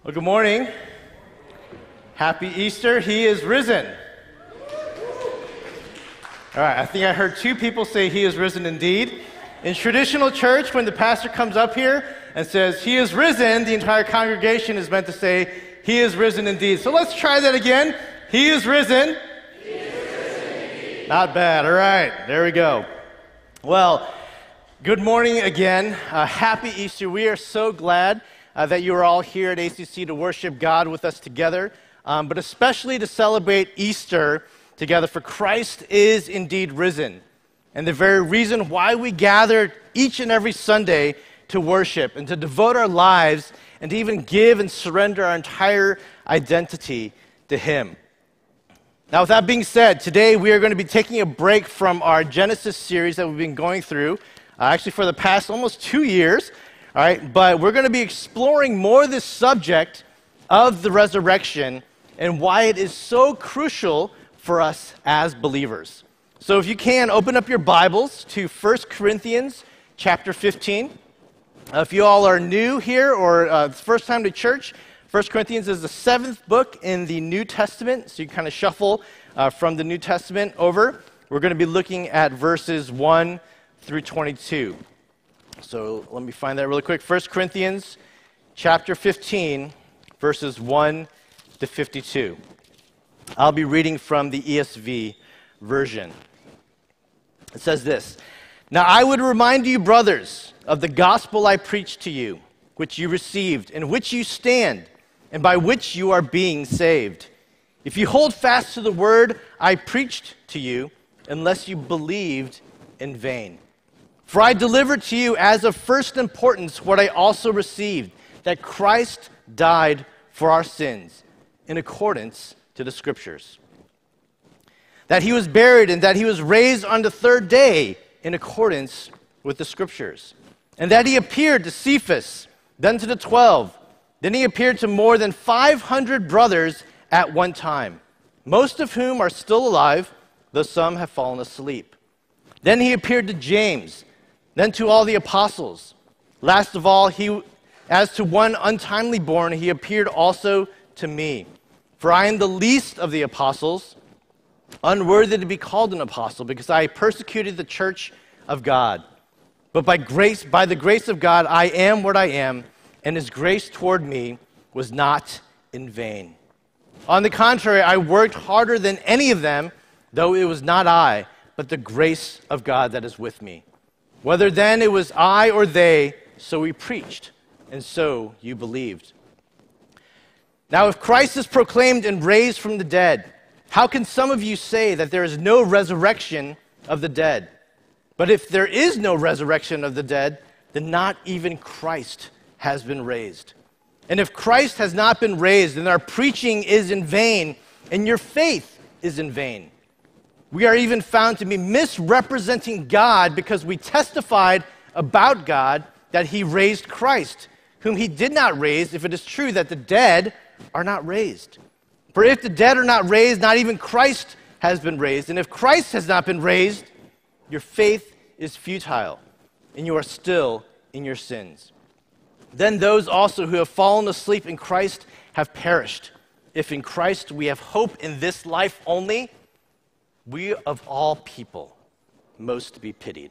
Well, good morning. Happy Easter. He is risen. All right, I think I heard two people say he is risen indeed. In traditional church, when the pastor comes up here and says he is risen, the entire congregation is meant to say he is risen indeed. So let's try that again. He is risen. He is risen indeed. Not bad. All right, there we go. Well, good morning again. Happy Easter. We are so glad that you are all here at ACC to worship God with us together, but especially to celebrate Easter together, for Christ is indeed risen. And the very reason why we gather each and every Sunday to worship and to devote our lives and to even give and surrender our entire identity to Him. Now, with that being said, today we are going to be taking a break from our Genesis series that we've been going through, actually for the past almost 2 years. All right, but we're going to be exploring more this subject of the resurrection and why it is so crucial for us as believers. So if you can, open up your Bibles to 1 Corinthians chapter 15. If you all are new here or first time to church, 1 Corinthians is the 7th book in the New Testament, so you kind of shuffle from the New Testament over. We're going to be looking at verses 1 through 22. So let me find that really quick. 1 Corinthians chapter 15, verses 1 to 52. I'll be reading from the ESV version. It says this: "Now I would remind you, brothers, of the gospel I preached to you, which you received, in which you stand, and by which you are being saved. If you hold fast to the word I preached to you, unless you believed in vain. For I delivered to you as of first importance what I also received, that Christ died for our sins, in accordance to the Scriptures. That he was buried and that he was raised on the third day, in accordance with the Scriptures. And that he appeared to Cephas, then to the 12. Then he appeared to more than 500 brothers at one time, most of whom are still alive, though some have fallen asleep. Then he appeared to James, then to all the apostles. Last of all, as to one untimely born, he appeared also to me. For I am the least of the apostles, unworthy to be called an apostle, because I persecuted the church of God. But by the grace of God, I am what I am, and his grace toward me was not in vain. On the contrary, I worked harder than any of them, though it was not I, but the grace of God that is with me. Whether then it was I or they, so we preached, and so you believed. Now if Christ is proclaimed and raised from the dead, how can some of you say that there is no resurrection of the dead? But if there is no resurrection of the dead, then not even Christ has been raised. And if Christ has not been raised, then our preaching is in vain, and your faith is in vain. We are even found to be misrepresenting God because we testified about God that he raised Christ, whom he did not raise, if it is true that the dead are not raised. For if the dead are not raised, not even Christ has been raised. And if Christ has not been raised, your faith is futile, and you are still in your sins. Then those also who have fallen asleep in Christ have perished. If in Christ we have hope in this life only, we of all people most to be pitied.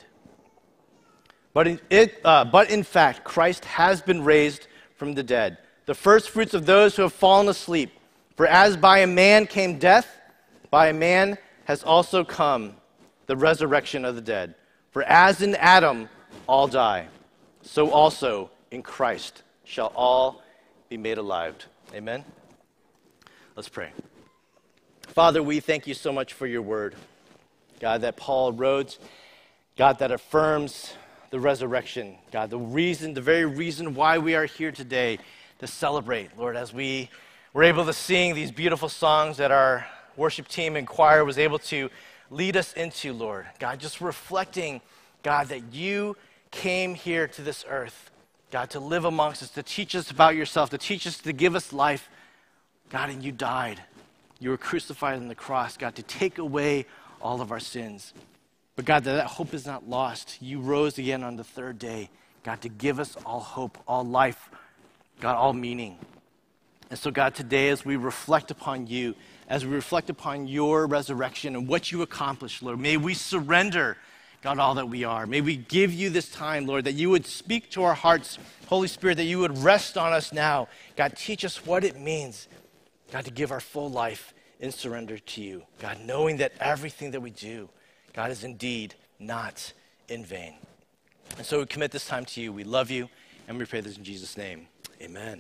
But in fact, Christ has been raised from the dead, the first fruits of those who have fallen asleep. For as by a man came death, by a man has also come the resurrection of the dead. For as in Adam all die, so also in Christ shall all be made alive. Amen? Let's pray. Father, we thank you so much for your word, God, that Paul wrote, God, that affirms the resurrection, God, the very reason why we are here today to celebrate, Lord, as we were able to sing these beautiful songs that our worship team and choir was able to lead us into, Lord. God, just reflecting, God, that you came here to this earth, God, to live amongst us, to teach us about yourself, to teach us, to give us life, God, and you died. You were crucified on the cross, God, to take away all of our sins. But God, that hope is not lost. You rose again on the third day, God, to give us all hope, all life, God, all meaning. And so, God, today as we reflect upon you, as we reflect upon your resurrection and what you accomplished, Lord, may we surrender, God, all that we are. May we give you this time, Lord, that you would speak to our hearts, Holy Spirit, that you would rest on us now. God, teach us what it means, God, to give our full life in surrender to you. God, knowing that everything that we do, God, is indeed not in vain. And so we commit this time to you. We love you, and we pray this in Jesus' name. Amen.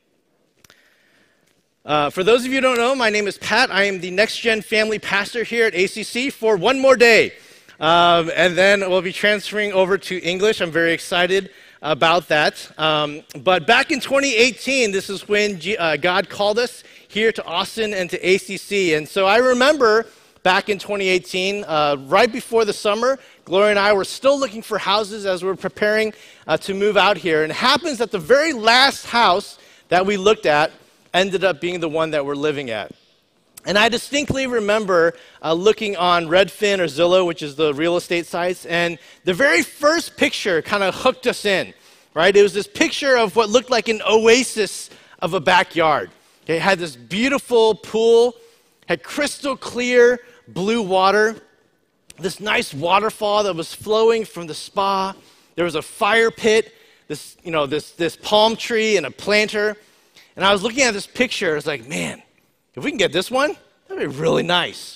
For those of you who don't know, my name is Pat. I am the Next Gen Family Pastor here at ACC for one more day. And then we'll be transferring over to English. I'm very excited about that. But back in 2018, this is when God called us here to Austin and to ACC. And so I remember back in 2018, right before the summer, Gloria and I were still looking for houses as we were preparing to move out here. And it happens that the very last house that we looked at ended up being the one that we're living at. And I distinctly remember looking on Redfin or Zillow, which is the real estate sites, and the very first picture kind of hooked us in, right? It was this picture of what looked like an oasis of a backyard. It had this beautiful pool, had crystal clear blue water, this nice waterfall that was flowing from the spa. There was a fire pit, this palm tree and a planter. And I was looking at this picture, I was like, man, if we can get this one, that'd be really nice.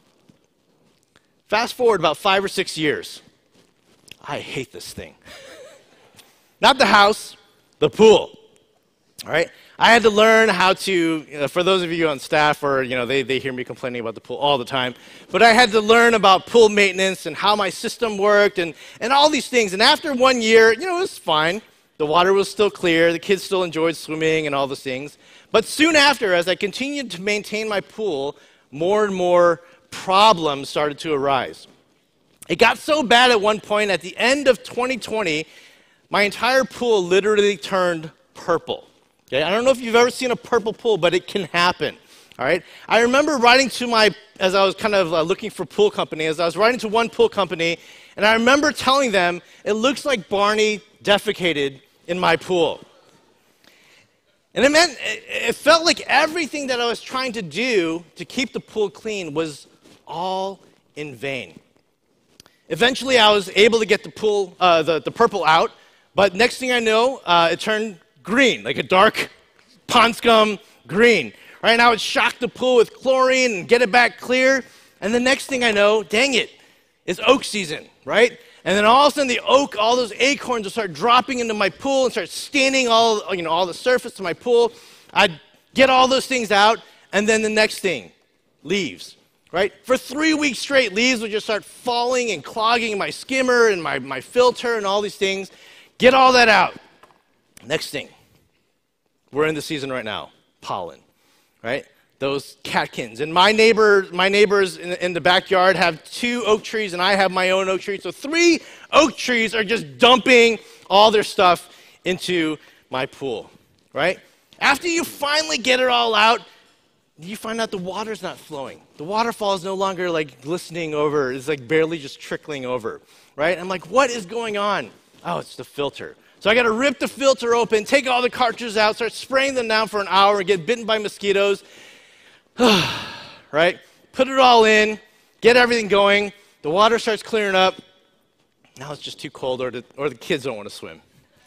Fast forward about 5 or 6 years. I hate this thing. Not the house, the pool. All right? I had to learn how to, for those of you on staff, or they hear me complaining about the pool all the time, but I had to learn about pool maintenance and how my system worked and all these things. And after 1 year, it was fine. The water was still clear. The kids still enjoyed swimming and all those things. But soon after, as I continued to maintain my pool, more and more problems started to arise. It got so bad at one point, at the end of 2020, my entire pool literally turned purple. Okay? I don't know if you've ever seen a purple pool, but it can happen. All right? I remember writing to as I was kind of looking for pool company, as I was writing to one pool company, and I remember telling them, it looks like Barney defecated in my pool. And it felt like everything that I was trying to do to keep the pool clean was all in vain. Eventually, I was able to get the pool, the purple out, but next thing I know, it turned green, like a dark pond scum green. Right? And I would shock the pool with chlorine and get it back clear, and the next thing I know, dang it, it's oak season, right? And then all of a sudden, the oak, all those acorns will start dropping into my pool and start staining all the surface of my pool. I'd get all those things out, and then the next thing, leaves, right? For 3 weeks straight, leaves would just start falling and clogging my skimmer and my filter and all these things. Get all that out. Next thing, we're in the season right now, pollen, right? Those catkins. And my neighbors in the backyard have 2 oak trees, and I have my own oak tree. So 3 oak trees are just dumping all their stuff into my pool, right? After you finally get it all out, you find out the water's not flowing. The waterfall is no longer like glistening over. It's like barely just trickling over, right? I'm like, what is going on? Oh, it's the filter. So I got to rip the filter open, take all the cartridges out, start spraying them down for an hour, and get bitten by mosquitoes. Right? Put it all in, get everything going. The water starts clearing up. Now it's just too cold, or the kids don't want to swim.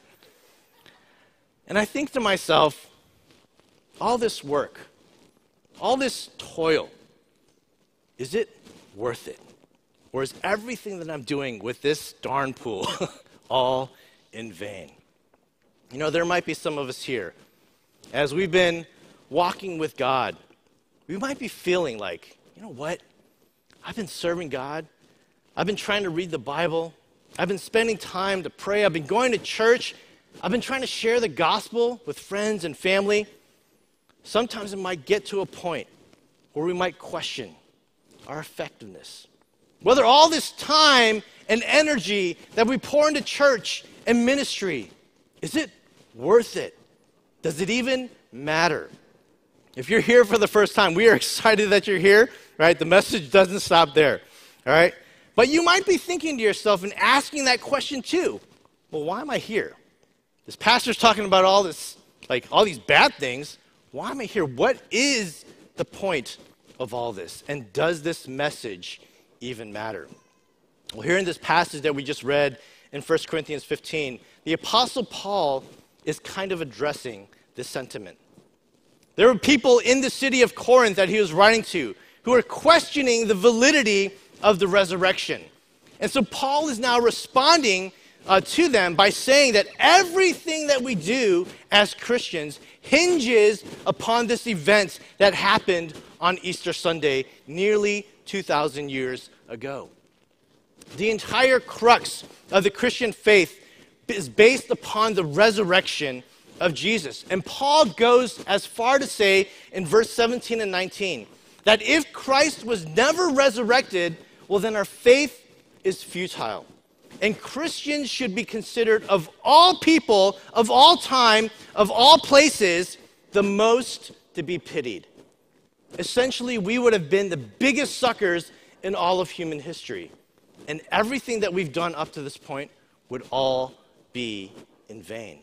And I think to myself, all this work, all this toil, is it worth it? Or is everything that I'm doing with this darn pool all in vain? There might be some of us here, as we've been walking with God, we might be feeling like, you know what? I've been serving God. I've been trying to read the Bible. I've been spending time to pray. I've been going to church. I've been trying to share the gospel with friends and family. Sometimes it might get to a point where we might question our effectiveness. Whether all this time and energy that we pour into church and ministry, is it worth it? Does it even matter? If you're here for the first time, we are excited that you're here, right? The message doesn't stop there, all right? But you might be thinking to yourself and asking that question too. Well, why am I here? This pastor's talking about all this, like all these bad things. why am I here? What is the point of all this? And does this message even matter? Well, here in this passage that we just read in 1 Corinthians 15, the Apostle Paul is kind of addressing this sentiment. There were people in the city of Corinth that he was writing to who were questioning the validity of the resurrection. And so Paul is now responding to them by saying that everything that we do as Christians hinges upon this event that happened on Easter Sunday nearly 2,000 years ago. The entire crux of the Christian faith is based upon the resurrection of Jesus. And Paul goes as far to say in verse 17 and 19 that if Christ was never resurrected, well, then our faith is futile. And Christians should be considered, of all people, of all time, of all places, the most to be pitied. Essentially, we would have been the biggest suckers in all of human history. And everything that we've done up to this point would all be in vain.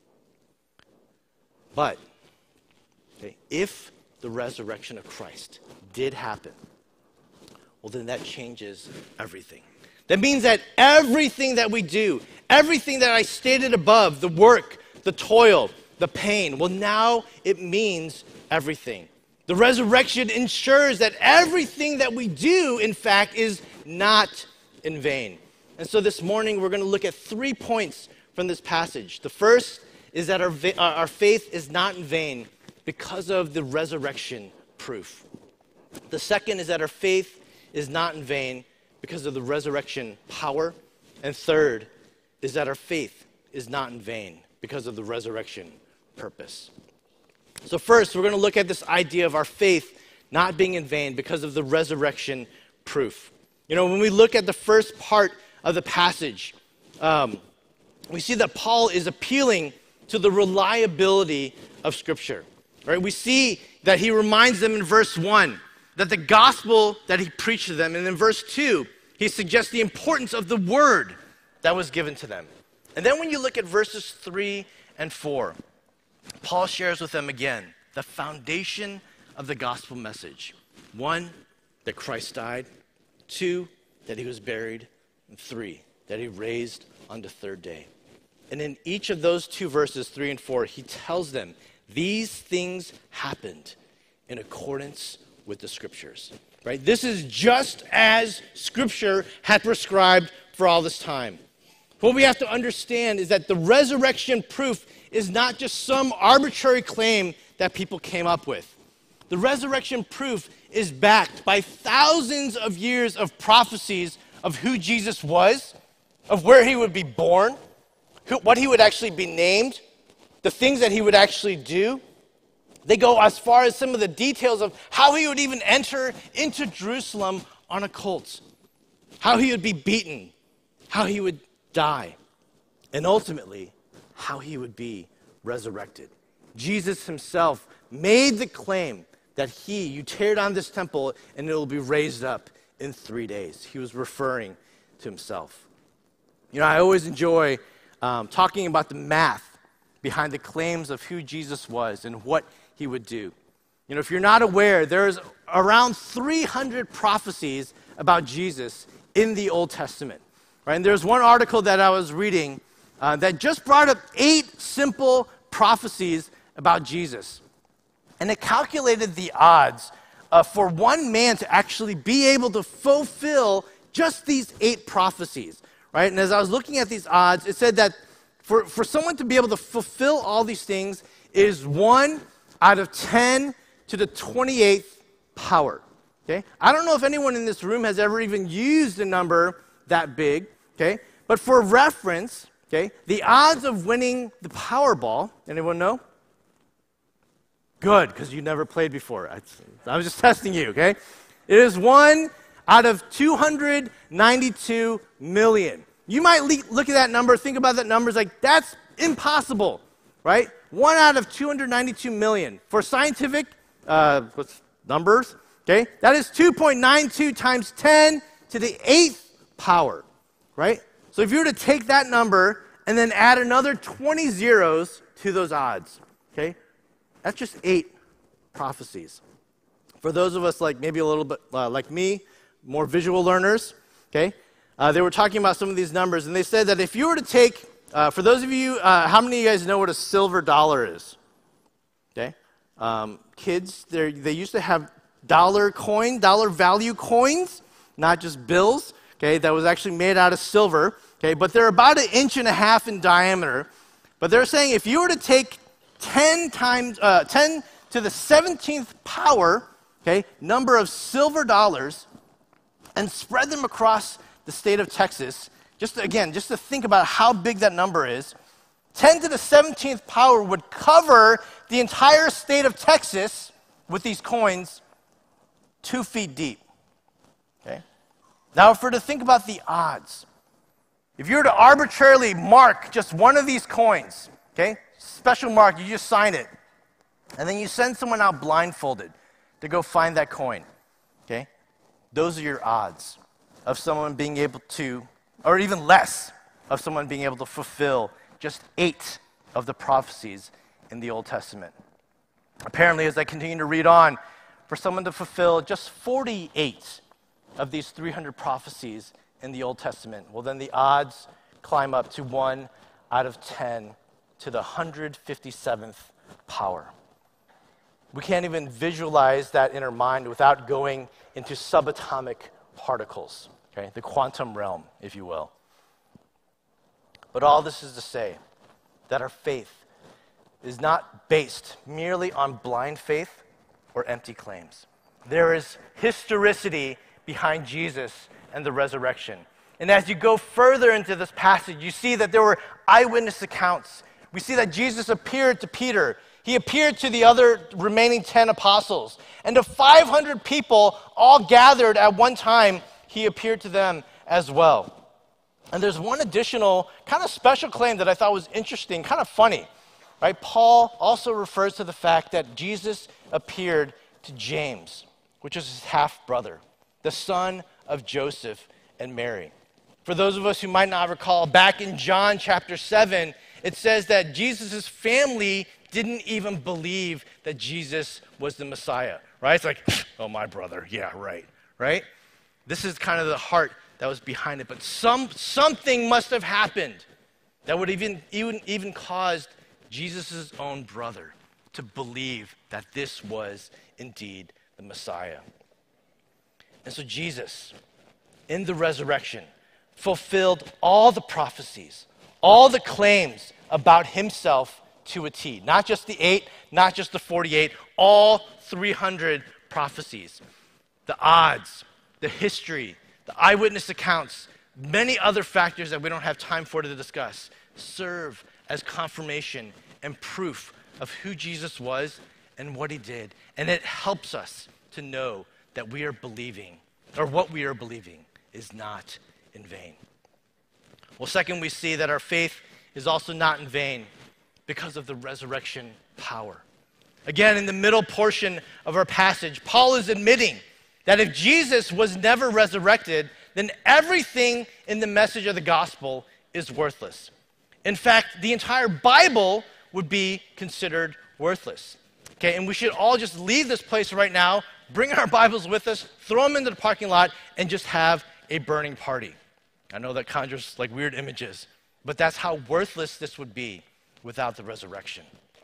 But if the resurrection of Christ did happen, well, then that changes everything. That means that everything that we do, everything that I stated above, the work, the toil, the pain, well, now it means everything. The resurrection ensures that everything that we do, in fact, is not in vain. And so this morning, we're going to look at 3 points from this passage. The first is that our faith is not in vain because of the resurrection proof. The second is that our faith is not in vain because of the resurrection power. And third is that our faith is not in vain because of the resurrection purpose. So first, we're going to look at this idea of our faith not being in vain because of the resurrection proof. You know, when we look at the first part of the passage, we see that Paul is appealing to the reliability of Scripture. Right? We see that he reminds them in verse 1 that the gospel that he preached to them, and in verse 2, he suggests the importance of the word that was given to them. And then when you look at verses 3 and 4, Paul shares with them again the foundation of the gospel message. 1, that Christ died. 2, that he was buried. And 3, that he raised on the third day. And in each of those 2 verses, 3 and 4, he tells them these things happened in accordance with the Scriptures. Right? This is just as Scripture had prescribed for all this time. What we have to understand is that the resurrection proof is not just some arbitrary claim that people came up with. The resurrection proof is backed by thousands of years of prophecies of who Jesus was, of where he would be born, what he would actually be named, the things that he would actually do. They go as far as some of the details of how he would even enter into Jerusalem on a colt, how he would be beaten, how he would die, and ultimately, how he would be resurrected. Jesus himself made the claim that you tear down this temple and it will be raised up in 3 days. He was referring to himself. You know, I always enjoy talking about the math behind the claims of who Jesus was and what he would do. You know, if you're not aware, there's around 300 prophecies about Jesus in the Old Testament. Right? And there's one article that I was reading that just brought up 8 simple prophecies about Jesus. And it calculated the odds for one man to actually be able to fulfill just these 8 prophecies. Right? And as I was looking at these odds, it said that for someone to be able to fulfill all these things is 1 out of 10 to the 28th power. Okay? I don't know if anyone in this room has ever even used a number that big. Okay? But for reference, okay, the odds of winning the Powerball, anyone know? Good, because you never played before. I was just testing you, okay? It is 1 out of 292 million. You might look at that number, think about that number, it's like, that's impossible, right? 1 out of 292 million. For scientific numbers, okay, that is 2.92 times 10 to the 8th power. Right? So if you were to take that number and then add another 20 zeros to those odds, okay? That's just 8 prophecies. For those of us like maybe a little bit like me, more visual learners, okay, they were talking about some of these numbers, and they said that if you were to take, for those of you, how many of you guys know what a silver dollar is? Okay, kids, they used to have dollar value coins, not just bills, okay, that was actually made out of silver, okay, but they're about 1.5 inches in diameter. But they're saying if you were to take 10 to the 17th power, okay, number of silver dollars and spread them across the state of Texas, just to think about how big that number is, 10 to the 17th power would cover the entire state of Texas with these coins 2 feet deep. Okay? Now, if we're to think about the odds, if you were to arbitrarily mark just one of these coins, okay, special mark, you just sign it, and then you send someone out blindfolded to go find that coin, okay, those are your odds of someone being able to, or even less, of someone being able to fulfill just 8 of the prophecies in the Old Testament. Apparently, as I continue to read on, for someone to fulfill just 48 of these 300 prophecies in the Old Testament, well, then the odds climb up to 1 out of 10 to the 157th power. We can't even visualize that in our mind without going into subatomic particles, okay, the quantum realm, if you will. But all this is to say that our faith is not based merely on blind faith or empty claims. There is historicity behind Jesus and the resurrection. And as you go further into this passage, you see that there were eyewitness accounts. We see that Jesus appeared to Peter. He appeared to the other remaining 10 apostles. And to 500 people all gathered at one time, he appeared to them as well. And there's one additional kind of special claim that I thought was interesting, kind of funny. Right? Paul also refers to the fact that Jesus appeared to James, which is his half-brother, the son of Joseph and Mary. For those of us who might not recall, back in John chapter 7, it says that Jesus' family didn't even believe that Jesus was the Messiah, right? It's like, oh, my brother, yeah, right? This is kind of the heart that was behind it. But something must have happened that would even caused Jesus' own brother to believe that this was indeed the Messiah. And so Jesus, in the resurrection, fulfilled all the prophecies, all the claims about himself to a T. Not just the 8, not just the 48, all 300 prophecies. The odds, the history, the eyewitness accounts, many other factors that we don't have time for to discuss, serve as confirmation and proof of who Jesus was and what he did. And it helps us to know that we are believing, or what we are believing is not in vain. Well, second, we see that our faith is also not in vain because of the resurrection power. Again, in the middle portion of our passage, Paul is admitting that if Jesus was never resurrected, then everything in the message of the gospel is worthless. In fact, the entire Bible would be considered worthless. Okay, and we should all just leave this place right now, bring our Bibles with us, throw them into the parking lot, and just have a burning party. I know that conjures like weird images, but that's how worthless this would be without the resurrection.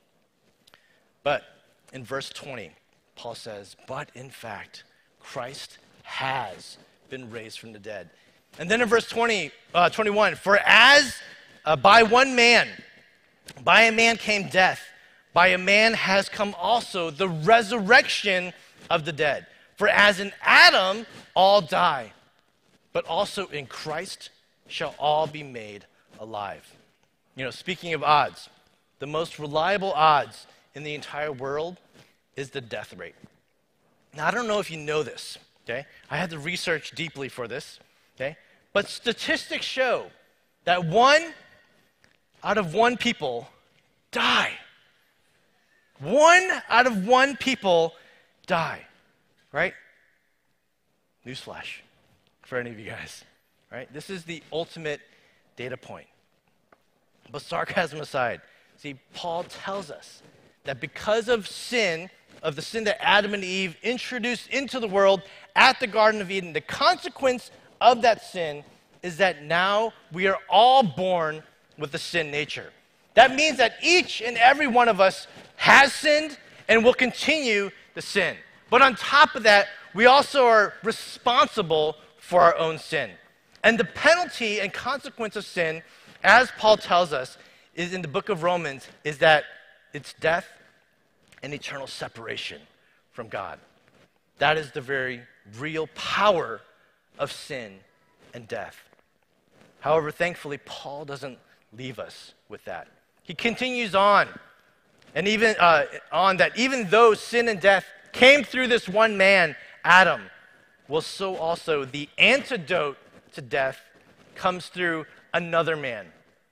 But in verse 20, Paul says, but in fact, Christ has been raised from the dead. And then in verse 21, for as by one man, by a man came death, by a man has come also the resurrection of the dead. For as in Adam all die, but also in Christ shall all be made alive. You know, speaking of odds, the most reliable odds in the entire world is the death rate. Now, I don't know if you know this, okay? I had to research deeply for this, okay? But statistics show that 1 out of 1 people die. 1 out of 1 people die, right? Newsflash for any of you guys, right? This is the ultimate data point. But sarcasm aside, see, Paul tells us that because of sin, of the sin that Adam and Eve introduced into the world at the Garden of Eden, the consequence of that sin is that now we are all born with a sin nature. That means that each and every one of us has sinned and will continue to sin. But on top of that, we also are responsible for our own sin. And the penalty and consequence of sin, as Paul tells us, is in the book of Romans, is that it's death and eternal separation from God. That is the very real power of sin and death. However, thankfully, Paul doesn't leave us with that. He continues on, and even even though sin and death came through this one man, Adam, well, so also the antidote to death comes through another man,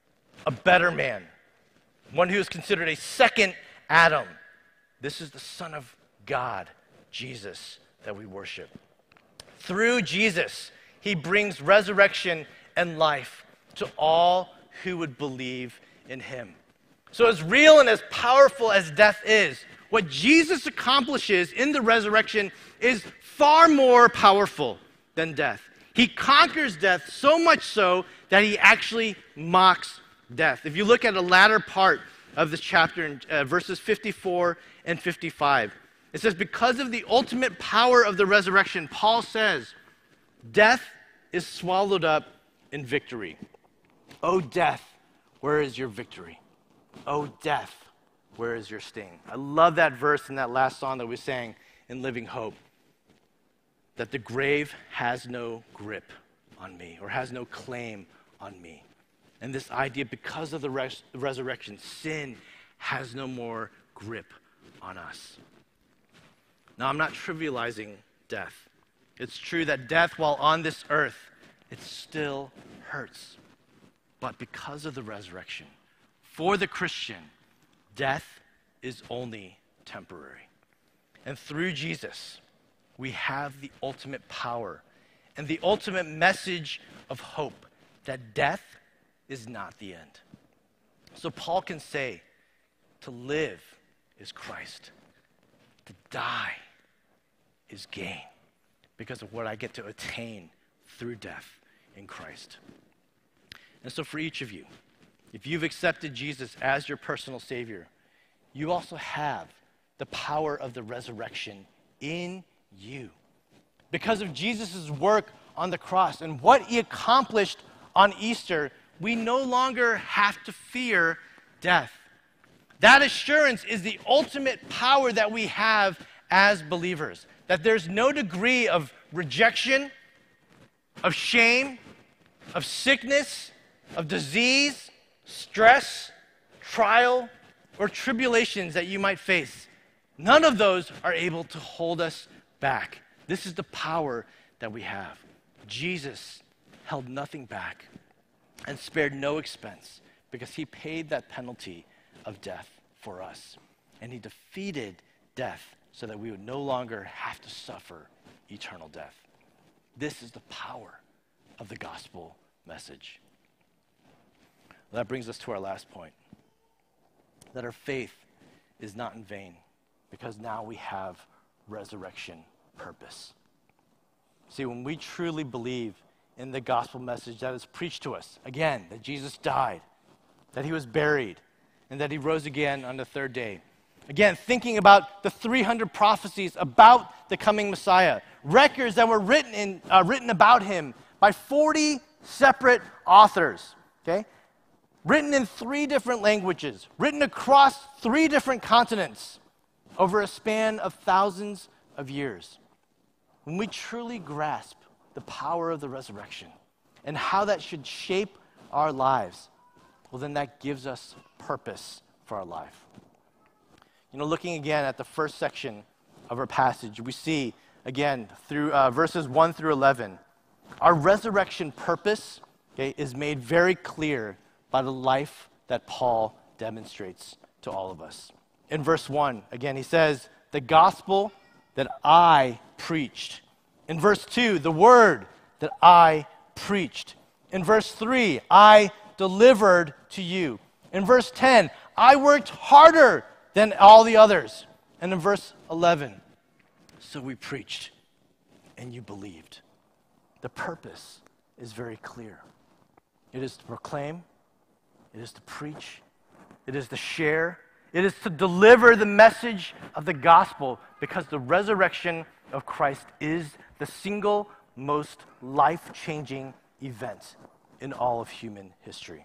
a better man, one who is considered a second Adam. This is the Son of God, Jesus, that we worship. Through Jesus, he brings resurrection and life to all who would believe in him. So as real and as powerful as death is, what Jesus accomplishes in the resurrection is far more powerful than death. He conquers death so much so that he actually mocks death. If you look at the latter part of this chapter in verses 54 and 55, it says, because of the ultimate power of the resurrection, Paul says, death is swallowed up in victory. O death, where is your victory? O death, where is your sting? I love that verse in that last song that we sang in Living Hope, that the grave has no grip on me or has no claim on me. And this idea, because of the resurrection, sin has no more grip on us. Now, I'm not trivializing death. It's true that death, while on this earth, it still hurts. But because of the resurrection, for the Christian, death is only temporary. And through Jesus, we have the ultimate power and the ultimate message of hope that death is not the end. So Paul can say, to live is Christ. To die is gain because of what I get to attain through death in Christ. And so for each of you, if you've accepted Jesus as your personal Savior, you also have the power of the resurrection in you. Because of Jesus' work on the cross and what he accomplished on Easter, we no longer have to fear death. That assurance is the ultimate power that we have as believers. That there's no degree of rejection, of shame, of sickness, of disease, stress, trial, or tribulations that you might face. None of those are able to hold us back. This is the power that we have. Jesus held nothing back and spared no expense because he paid that penalty of death for us. And he defeated death so that we would no longer have to suffer eternal death. This is the power of the gospel message. Well, that brings us to our last point, that our faith is not in vain because now we have resurrection purpose. See, when we truly believe in the gospel message that is preached to us, again, that Jesus died, that he was buried, and that he rose again on the third day. Again, thinking about the 300 prophecies about the coming Messiah, records that were written about him by 40 separate authors, okay? Written in 3 different languages, written across 3 different continents over a span of thousands of years. When we truly grasp the power of the resurrection and how that should shape our lives, well, then that gives us purpose for our life. You know, looking again at the first section of our passage, we see, again, through verses 1 through 11, our resurrection purpose, okay, is made very clear by the life that Paul demonstrates to all of us. In verse 1, again, he says, the gospel that I preached. In verse 2, the word that I preached. In verse 3, I delivered to you. In verse 10, I worked harder than all the others. And in verse 11, so we preached and you believed. The purpose is very clear. It is to proclaim, it is to preach, it is to share, it is to deliver the message of the gospel, because the resurrection of Christ is the single most life-changing event in all of human history.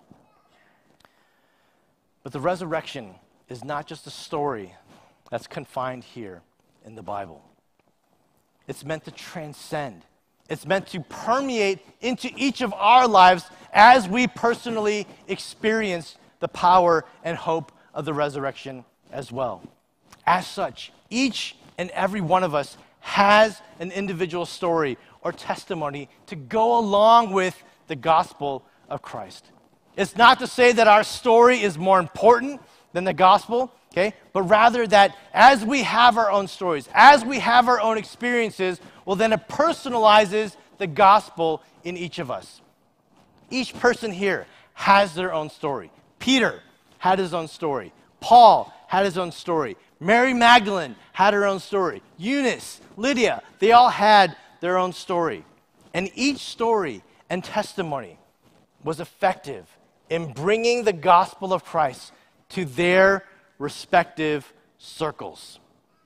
But the resurrection is not just a story that's confined here in the Bible. It's meant to transcend. It's meant to permeate into each of our lives as we personally experience the power and hope of the resurrection as well. As such, each and every one of us has an individual story or testimony to go along with the gospel of Christ. It's not to say that our story is more important than the gospel, okay? But rather that as we have our own stories, as we have our own experiences, well, then it personalizes the gospel in each of us. Each person here has their own story. Peter had his own story. Paul had his own story. Mary Magdalene had her own story. Eunice, Lydia, they all had their own story. And each story and testimony was effective in bringing the gospel of Christ to their respective circles.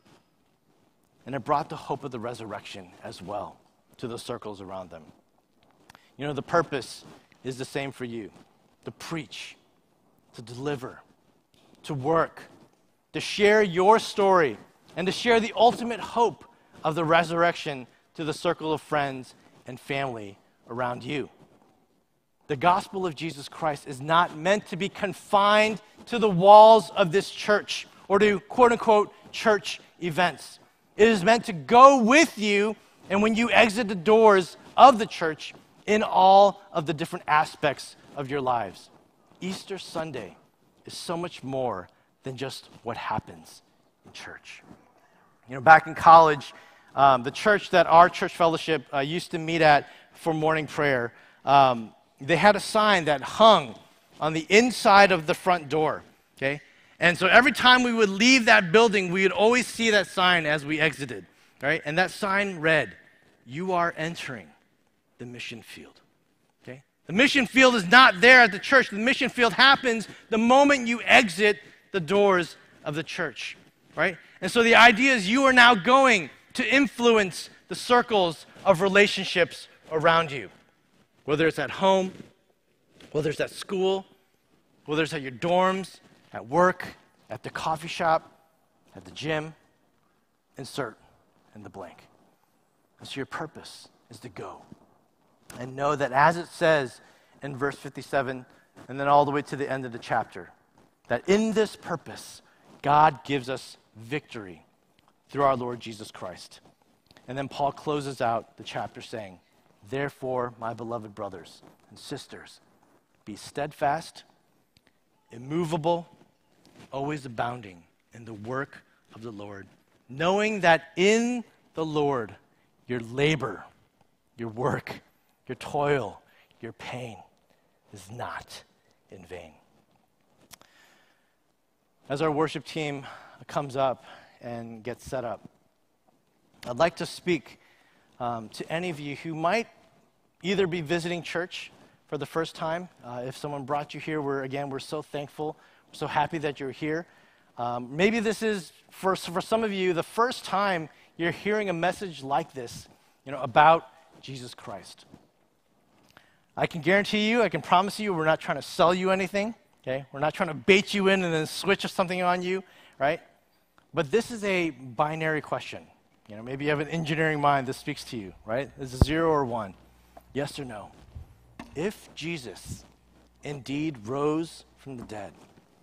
And it brought the hope of the resurrection as well to the circles around them. You know, the purpose is the same for you: to preach, to deliver, to work, to share your story, and to share the ultimate hope of the resurrection to the circle of friends and family around you. The gospel of Jesus Christ is not meant to be confined to the walls of this church or to quote-unquote church events. It is meant to go with you, and when you exit the doors of the church, in all of the different aspects of your lives. Easter Sunday is so much more than just what happens in church. You know, back in college, the church that our church fellowship used to meet at for morning prayer, they had a sign that hung on the inside of the front door, okay? And so every time we would leave that building, we would always see that sign as we exited, right? And that sign read, "You are entering the mission field." Okay? The mission field is not there at the church. The mission field happens the moment you exit the doors of the church, right? And so the idea is you are now going to influence the circles of relationships around you, whether it's at home, whether it's at school, whether it's at your dorms, at work, at the coffee shop, at the gym, insert in the blank. And so your purpose is to go and know that, as it says in verse 57 and then all the way to the end of the chapter, that in this purpose, God gives us victory through our Lord Jesus Christ. And then Paul closes out the chapter saying, "Therefore, my beloved brothers and sisters, be steadfast, immovable, always abounding in the work of the Lord, knowing that in the Lord your labor, your work, your toil, your pain is not in vain." As our worship team comes up and gets set up, I'd like to speak to any of you who might either be visiting church for the first time. If someone brought you here, we're so thankful. We're so happy that you're here. Maybe this is, for some of you, the first time you're hearing a message like this, about Jesus Christ. I can guarantee you, I can promise you, we're not trying to sell you anything, okay? We're not trying to bait you in and then switch something on you, right? But this is a binary question. Maybe you have an engineering mind that speaks to you, right? It's a 0 or 1, yes or no. If Jesus indeed rose from the dead,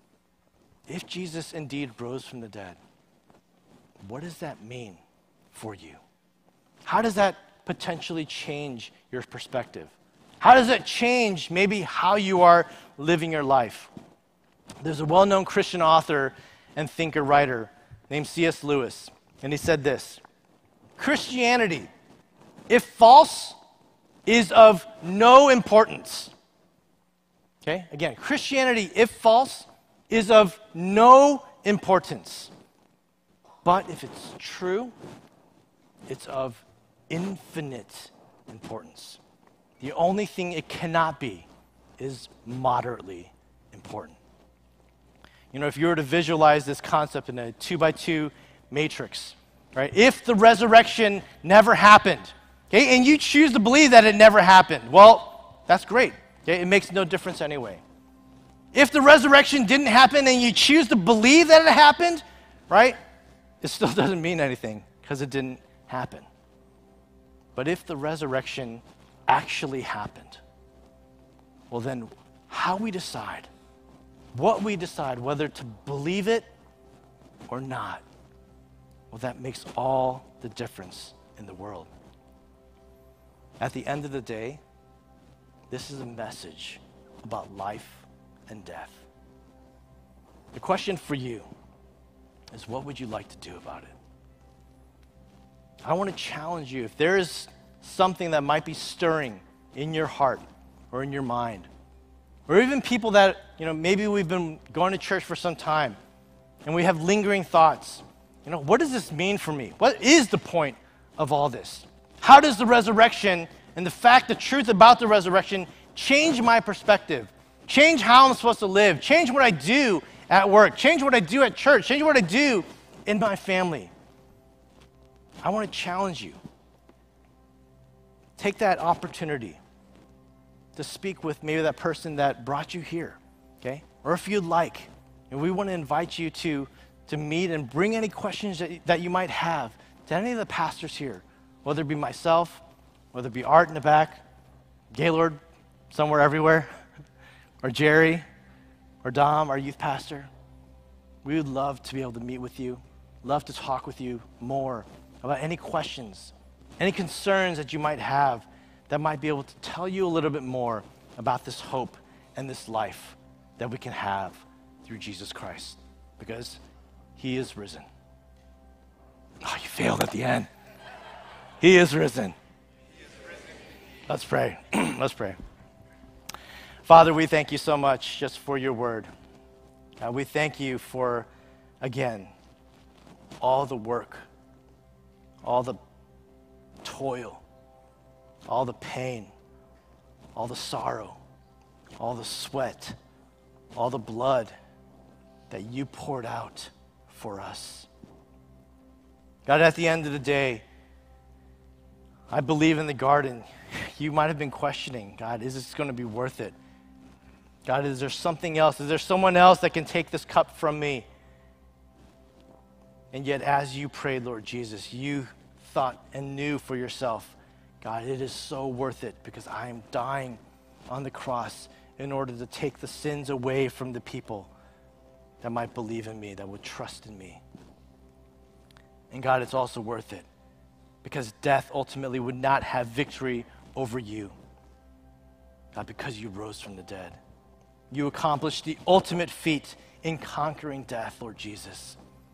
what does that mean for you? How does that potentially change your perspective? How does it change maybe how you are living your life? There's a well-known Christian author and thinker-writer named C.S. Lewis, and he said this: "Christianity, if false, is of no importance." Okay, again, Christianity, if false, is of no importance. But if it's true, it's of infinite importance. The only thing it cannot be is moderately important. You know, if you were to visualize this concept in a 2x2 matrix, right? If the resurrection never happened, okay, and you choose to believe that it never happened, well, that's great. Okay? It makes no difference anyway. If the resurrection didn't happen and you choose to believe that it happened, right? It still doesn't mean anything because it didn't happen. But if the resurrection actually happened, well then how we decide, what we decide, whether to believe it or not, well, that makes all the difference in the world. At the end of the day, this is a message about life and death. The question for you is, what would you like to do about it? I want to challenge you. If there is something that might be stirring in your heart or in your mind, or even people that, maybe we've been going to church for some time and we have lingering thoughts, what does this mean for me? What is the point of all this? How does the resurrection and the truth about the resurrection change my perspective? Change how I'm supposed to live? Change what I do at work? Change what I do at church? Change what I do in my family? I want to challenge you. Take that opportunity to speak with maybe that person that brought you here, okay? Or if you'd like, and we want to invite you to meet and bring any questions that you might have to any of the pastors here, whether it be myself, whether it be Art in the back, Gaylord, somewhere everywhere, or Jerry, or Dom, our youth pastor. We would love to be able to meet with you, love to talk with you more about any questions, any concerns that you might have that might be able to tell you a little bit more about this hope and this life that we can have through Jesus Christ, because he is risen. Oh, you failed at the end. He is risen. Let's pray. Let's pray. Father, we thank you so much just for your word. God, we thank you for, again, all the work, all the toil, all the pain, all the sorrow, all the sweat, all the blood that you poured out for us. God, at the end of the day, I believe in the garden, you might have been questioning, God, is this going to be worth it? God, is there something else? Is there someone else that can take this cup from me? And yet, as you prayed, Lord Jesus, you thought and knew for yourself, God, it is so worth it because I am dying on the cross in order to take the sins away from the people that might believe in me, that would trust in me. And God, it's also worth it because death ultimately would not have victory over you. God, because you rose from the dead. You accomplished the ultimate feat in conquering death, Lord Jesus.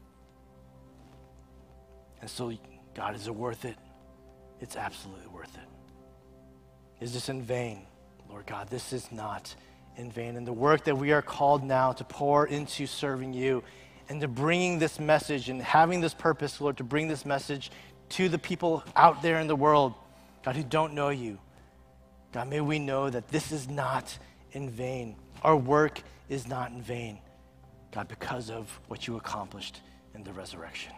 And so, God, is it worth it? It's absolutely worth it. Is this in vain? Lord God, this is not in vain. And the work that we are called now to pour into serving you and to bringing this message and having this purpose, Lord, to bring this message to the people out there in the world, God, who don't know you. God, may we know that this is not in vain. Our work is not in vain, God, because of what you accomplished in the resurrection.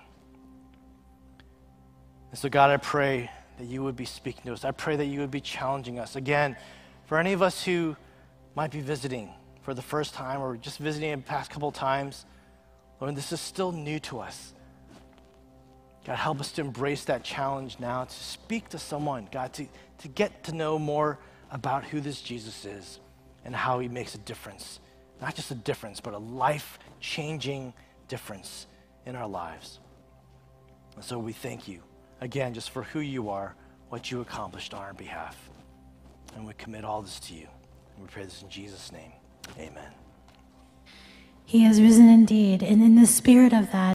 And so, God, I pray that you would be speaking to us. I pray that you would be challenging us. Again, for any of us who might be visiting for the first time or just visiting the past couple of times, Lord, this is still new to us. God, help us to embrace that challenge now, to speak to someone, God, to get to know more about who this Jesus is and how he makes a difference. Not just a difference, but a life-changing difference in our lives. And so we thank you, again, just for who you are, what you accomplished on our behalf. And we commit all this to you. And we pray this in Jesus' name. Amen. He has risen indeed, and in the spirit of that,